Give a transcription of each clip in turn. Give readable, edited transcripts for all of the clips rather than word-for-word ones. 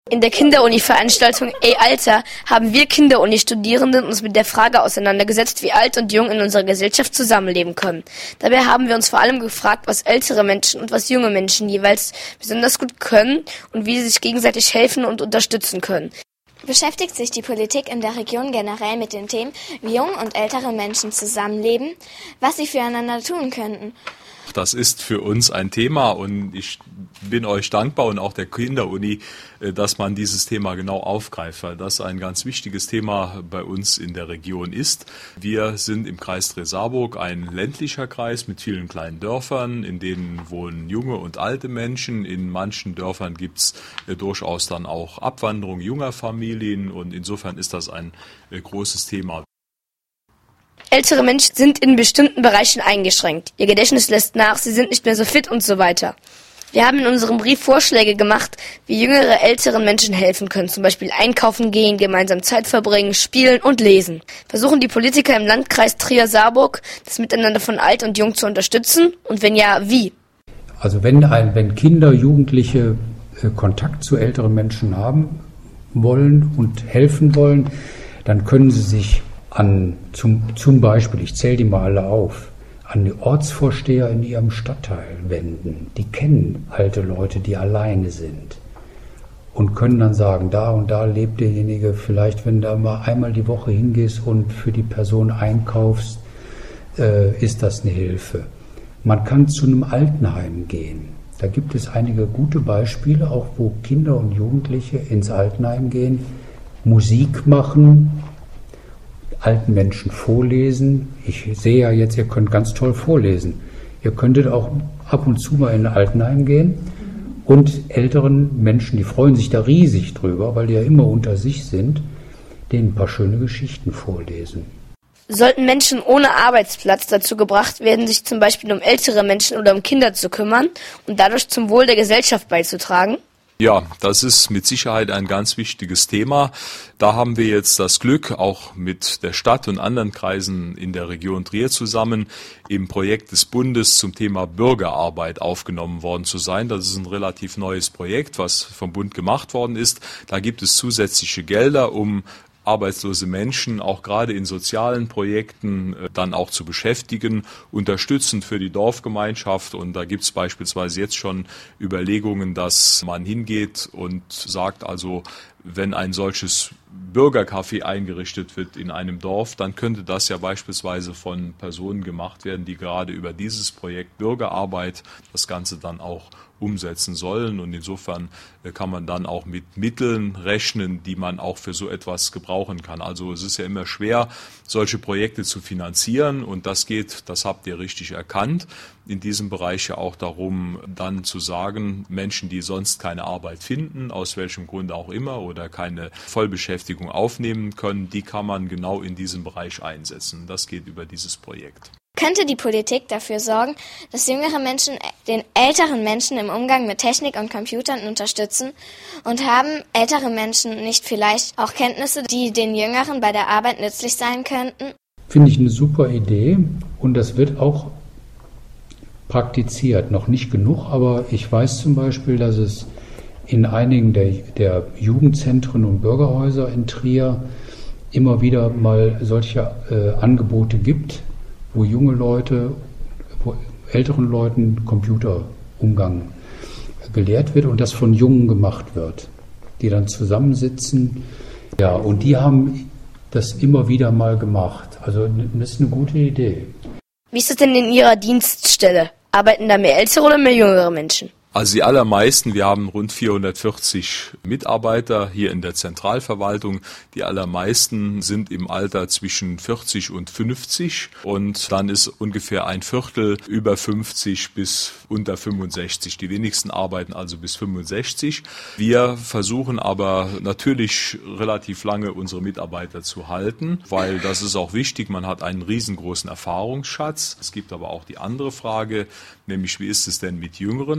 In der Kinderuni-Veranstaltung Ey Alter haben wir Kinderuni-Studierenden uns mit der Frage auseinandergesetzt, wie alt und jung in unserer Gesellschaft zusammenleben können. Dabei haben wir uns vor allem gefragt, was ältere Menschen und was junge Menschen jeweils besonders gut können und wie sie sich gegenseitig helfen und unterstützen können. Beschäftigt sich die Politik in der Region generell mit den Themen, wie jung und ältere Menschen zusammenleben, was sie füreinander tun könnten? Das ist für uns ein Thema und ich bin euch dankbar und auch der Kinderuni, dass man dieses Thema genau aufgreift, weil das ein ganz wichtiges Thema bei uns in der Region ist. Wir sind im Kreis Dreh-Saarburg ein ländlicher Kreis mit vielen kleinen Dörfern, in denen wohnen junge und alte Menschen. In manchen Dörfern gibt es durchaus dann auch Abwanderung junger Familien und insofern ist das ein großes Thema. Ältere Menschen sind in bestimmten Bereichen eingeschränkt. Ihr Gedächtnis lässt nach, sie sind nicht mehr so fit und so weiter. Wir haben in unserem Brief Vorschläge gemacht, wie jüngere älteren Menschen helfen können. Zum Beispiel einkaufen gehen, gemeinsam Zeit verbringen, spielen und lesen. Versuchen die Politiker im Landkreis Trier-Saarburg, das Miteinander von alt und jung zu unterstützen? Und wenn ja, wie? Also wenn Kinder, Jugendliche Kontakt zu älteren Menschen haben wollen und helfen wollen, dann können sie sich zum Beispiel, ich zähle die mal alle auf, an die Ortsvorsteher in ihrem Stadtteil wenden. Die kennen alte Leute, die alleine sind und können dann sagen, da und da lebt derjenige, vielleicht wenn du mal einmal die Woche hingehst und für die Person einkaufst, ist das eine Hilfe. Man kann zu einem Altenheim gehen. Da gibt es einige gute Beispiele, auch wo Kinder und Jugendliche ins Altenheim gehen, Musik machen, alten Menschen vorlesen. Ich sehe ja jetzt, ihr könnt ganz toll vorlesen. Ihr könntet auch ab und zu mal in ein Altenheim gehen und älteren Menschen, die freuen sich da riesig drüber, weil die ja immer unter sich sind, denen ein paar schöne Geschichten vorlesen. Sollten Menschen ohne Arbeitsplatz dazu gebracht werden, sich zum Beispiel um ältere Menschen oder um Kinder zu kümmern und dadurch zum Wohl der Gesellschaft beizutragen? Ja, das ist mit Sicherheit ein ganz wichtiges Thema. Da haben wir jetzt das Glück, auch mit der Stadt und anderen Kreisen in der Region Trier zusammen im Projekt des Bundes zum Thema Bürgerarbeit aufgenommen worden zu sein. Das ist ein relativ neues Projekt, was vom Bund gemacht worden ist. Da gibt es zusätzliche Gelder, um arbeitslose Menschen auch gerade in sozialen Projekten dann auch zu beschäftigen, unterstützend für die Dorfgemeinschaft. Und da gibt es beispielsweise jetzt schon Überlegungen, dass man hingeht und sagt, also wenn ein solches Bürgercafé eingerichtet wird in einem Dorf, dann könnte das ja beispielsweise von Personen gemacht werden, die gerade über dieses Projekt Bürgerarbeit das Ganze dann auch umsetzen sollen. Und insofern kann man dann auch mit Mitteln rechnen, die man auch für so etwas gebrauchen kann. Also es ist ja immer schwer, solche Projekte zu finanzieren. Und das geht, das habt ihr richtig erkannt, in diesem Bereich ja auch darum, dann zu sagen, Menschen, die sonst keine Arbeit finden, aus welchem Grund auch immer, oder keine Vollbeschäftigung aufnehmen können, die kann man genau in diesem Bereich einsetzen. Das geht über dieses Projekt. Könnte die Politik dafür sorgen, dass jüngere Menschen den älteren Menschen im Umgang mit Technik und Computern unterstützen? Und haben ältere Menschen nicht vielleicht auch Kenntnisse, die den Jüngeren bei der Arbeit nützlich sein könnten? Finde ich eine super Idee und das wird auch praktiziert. Noch nicht genug, aber ich weiß zum Beispiel, dass es in einigen der Jugendzentren und Bürgerhäuser in Trier immer wieder mal solche Angebote gibt, wo junge Leute, wo älteren Leuten Computerumgang gelehrt wird und das von Jungen gemacht wird, die dann zusammensitzen. Ja, und die haben das immer wieder mal gemacht. Also das ist eine gute Idee. Wie ist es denn in Ihrer Dienststelle? Arbeiten da mehr ältere oder mehr jüngere Menschen? Also die allermeisten, wir haben rund 440 Mitarbeiter hier in der Zentralverwaltung. Die allermeisten sind im Alter zwischen 40 und 50 und dann ist ungefähr ein Viertel über 50 bis unter 65. Die wenigsten arbeiten also bis 65. Wir versuchen aber natürlich relativ lange unsere Mitarbeiter zu halten, weil das ist auch wichtig. Man hat einen riesengroßen Erfahrungsschatz. Es gibt aber auch die andere Frage, nämlich wie ist es denn mit jüngeren Leuten?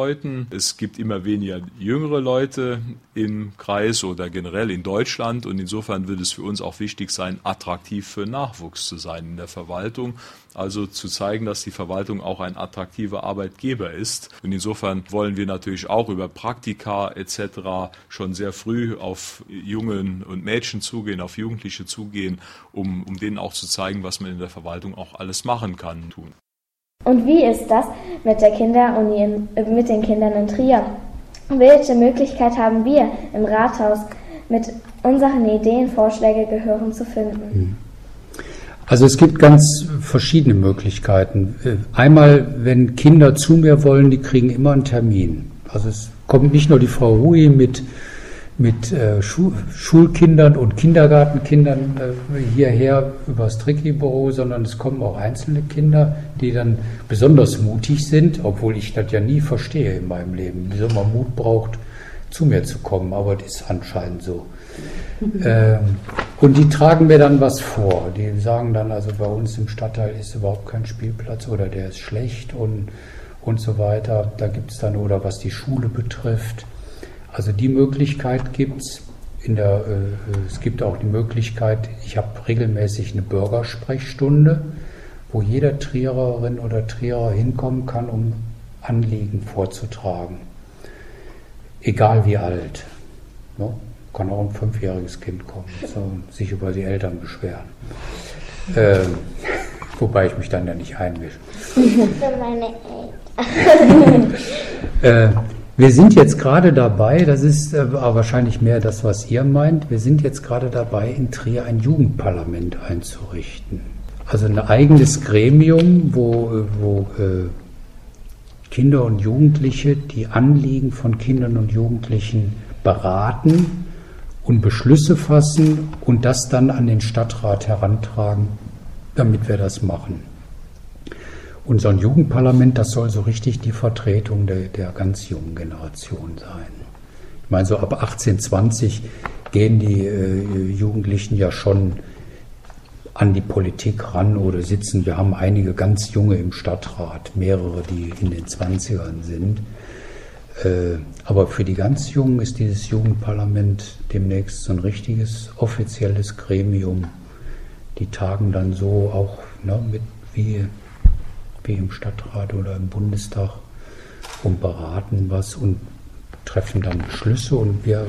Leuten. Es gibt immer weniger jüngere Leute im Kreis oder generell in Deutschland. Und insofern wird es für uns auch wichtig sein, attraktiv für Nachwuchs zu sein in der Verwaltung. Also zu zeigen, dass die Verwaltung auch ein attraktiver Arbeitgeber ist. Und insofern wollen wir natürlich auch über Praktika etc. schon sehr früh auf Jungen und Mädchen zugehen, auf Jugendliche zugehen, um denen auch zu zeigen, was man in der Verwaltung auch alles machen kann, tun. Und wie ist das mit der Kinderuni, mit den Kindern in Trier? Welche Möglichkeit haben wir im Rathaus, mit unseren Ideen Vorschläge Gehör zu finden? Also es gibt ganz verschiedene Möglichkeiten. Einmal, wenn Kinder zu mir wollen, die kriegen immer einen Termin. Also es kommt nicht nur die Frau Hui mit Schulkindern und Kindergartenkindern hierher übers Tricky-Büro, sondern es kommen auch einzelne Kinder, die dann besonders mutig sind, obwohl ich das ja nie verstehe in meinem Leben, wieso man Mut braucht, zu mir zu kommen, aber das ist anscheinend so. Und die tragen mir dann was vor. Die sagen dann, also bei uns im Stadtteil ist überhaupt kein Spielplatz oder der ist schlecht und so weiter. Da gibt es dann, oder was die Schule betrifft. Also die Möglichkeit gibt es. Es gibt auch die Möglichkeit, ich habe regelmäßig eine Bürgersprechstunde, wo jeder Triererin oder Trierer hinkommen kann, um Anliegen vorzutragen. Egal wie alt. Ne? Kann auch ein 5-jähriges Kind kommen und sich über die Eltern beschweren. Wobei ich mich dann ja nicht einmische. Für meine Eltern. Wir sind jetzt gerade dabei, das ist aber wahrscheinlich mehr das, was ihr meint, wir sind jetzt gerade dabei, in Trier ein Jugendparlament einzurichten. Also ein eigenes Gremium, wo Kinder und Jugendliche die Anliegen von Kindern und Jugendlichen beraten und Beschlüsse fassen und das dann an den Stadtrat herantragen, damit wir das machen. Und so ein Jugendparlament, das soll so richtig die Vertretung der ganz jungen Generation sein. Ich meine, so ab 18, 20 gehen die Jugendlichen ja schon an die Politik ran oder sitzen. Wir haben einige ganz Junge im Stadtrat, mehrere, die in den 20ern sind. Aber für die ganz Jungen ist dieses Jugendparlament demnächst so ein richtiges offizielles Gremium. Die tagen dann so auch wie im Stadtrat oder im Bundestag und beraten was und treffen dann Beschlüsse und wir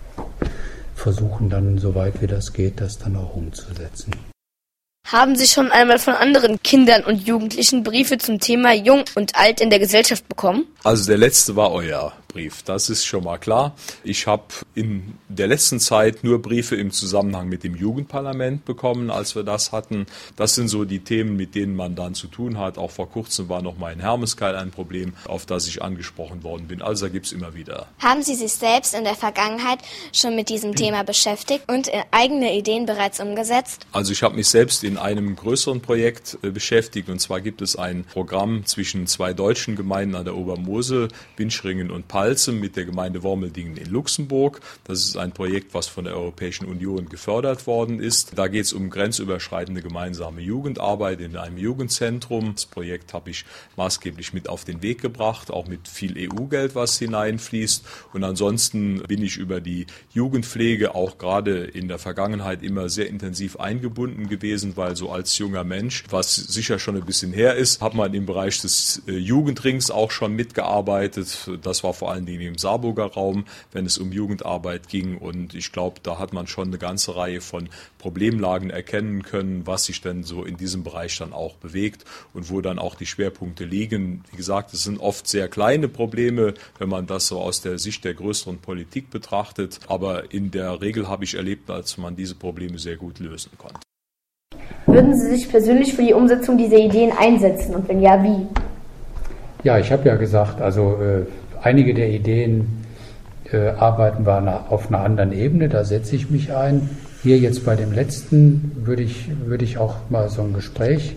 versuchen dann, soweit wie das geht, das dann auch umzusetzen. Haben Sie schon einmal von anderen Kindern und Jugendlichen Briefe zum Thema Jung und Alt in der Gesellschaft bekommen? Also der letzte war euer Brief, das ist schon mal klar. Ich habe in der letzten Zeit nur Briefe im Zusammenhang mit dem Jugendparlament bekommen, als wir das hatten. Das sind so die Themen, mit denen man dann zu tun hat. Auch vor kurzem war noch mal in Hermeskeil ein Problem, auf das ich angesprochen worden bin. Also da gibt es immer wieder. Haben Sie sich selbst in der Vergangenheit schon mit diesem Thema beschäftigt und eigene Ideen bereits umgesetzt? Also ich habe mich selbst in einem größeren Projekt beschäftigt. Und zwar gibt es ein Programm zwischen 2 deutschen Gemeinden an der Obermosel, Winschringen und Palzem, mit der Gemeinde Wormeldingen in Luxemburg. Das ist ein Projekt, was von der Europäischen Union gefördert worden ist. Da geht es um grenzüberschreitende gemeinsame Jugendarbeit in einem Jugendzentrum. Das Projekt habe ich maßgeblich mit auf den Weg gebracht, auch mit viel EU-Geld, was hineinfließt. Und ansonsten bin ich über die Jugendpflege auch gerade in der Vergangenheit immer sehr intensiv eingebunden gewesen, weil so als junger Mensch, was sicher schon ein bisschen her ist, hat man im Bereich des Jugendrings auch schon mitgearbeitet. Das war vor allen Dingen im Saarburger Raum, wenn es um Jugendarbeit ging. Und ich glaube, da hat man schon eine ganze Reihe von Problemlagen erkennen können, was sich denn so in diesem Bereich dann auch bewegt und wo dann auch die Schwerpunkte liegen. Wie gesagt, es sind oft sehr kleine Probleme, wenn man das so aus der Sicht der größeren Politik betrachtet. Aber in der Regel habe ich erlebt, dass man diese Probleme sehr gut lösen konnte. Würden Sie sich persönlich für die Umsetzung dieser Ideen einsetzen und wenn ja, wie? Ja, ich habe ja gesagt, also einige der Ideen arbeiten wir auf einer anderen Ebene, da setze ich mich ein. Hier jetzt bei dem letzten würde ich auch mal so ein Gespräch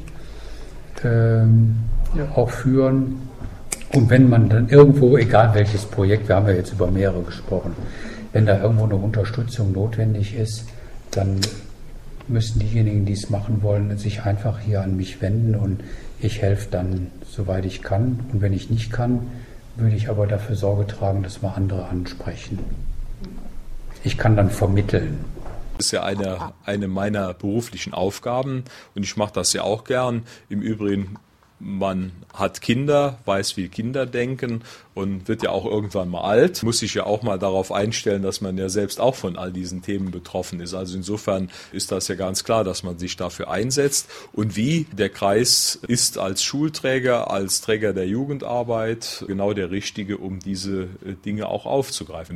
auch führen. Und wenn man dann irgendwo, egal welches Projekt, wir haben ja jetzt über mehrere gesprochen, wenn da irgendwo eine Unterstützung notwendig ist, dann müssen diejenigen, die es machen wollen, sich einfach hier an mich wenden und ich helfe dann, soweit ich kann. Und wenn ich nicht kann, würde ich aber dafür Sorge tragen, dass wir andere ansprechen. Ich kann dann vermitteln. Das ist ja eine meiner beruflichen Aufgaben und ich mache das ja auch gern. Im Übrigen, man hat Kinder, weiß, wie Kinder denken und wird ja auch irgendwann mal alt, muss sich ja auch mal darauf einstellen, dass man ja selbst auch von all diesen Themen betroffen ist. Also insofern ist das ja ganz klar, dass man sich dafür einsetzt. Und wie der Kreis ist als Schulträger, als Träger der Jugendarbeit genau der Richtige, um diese Dinge auch aufzugreifen.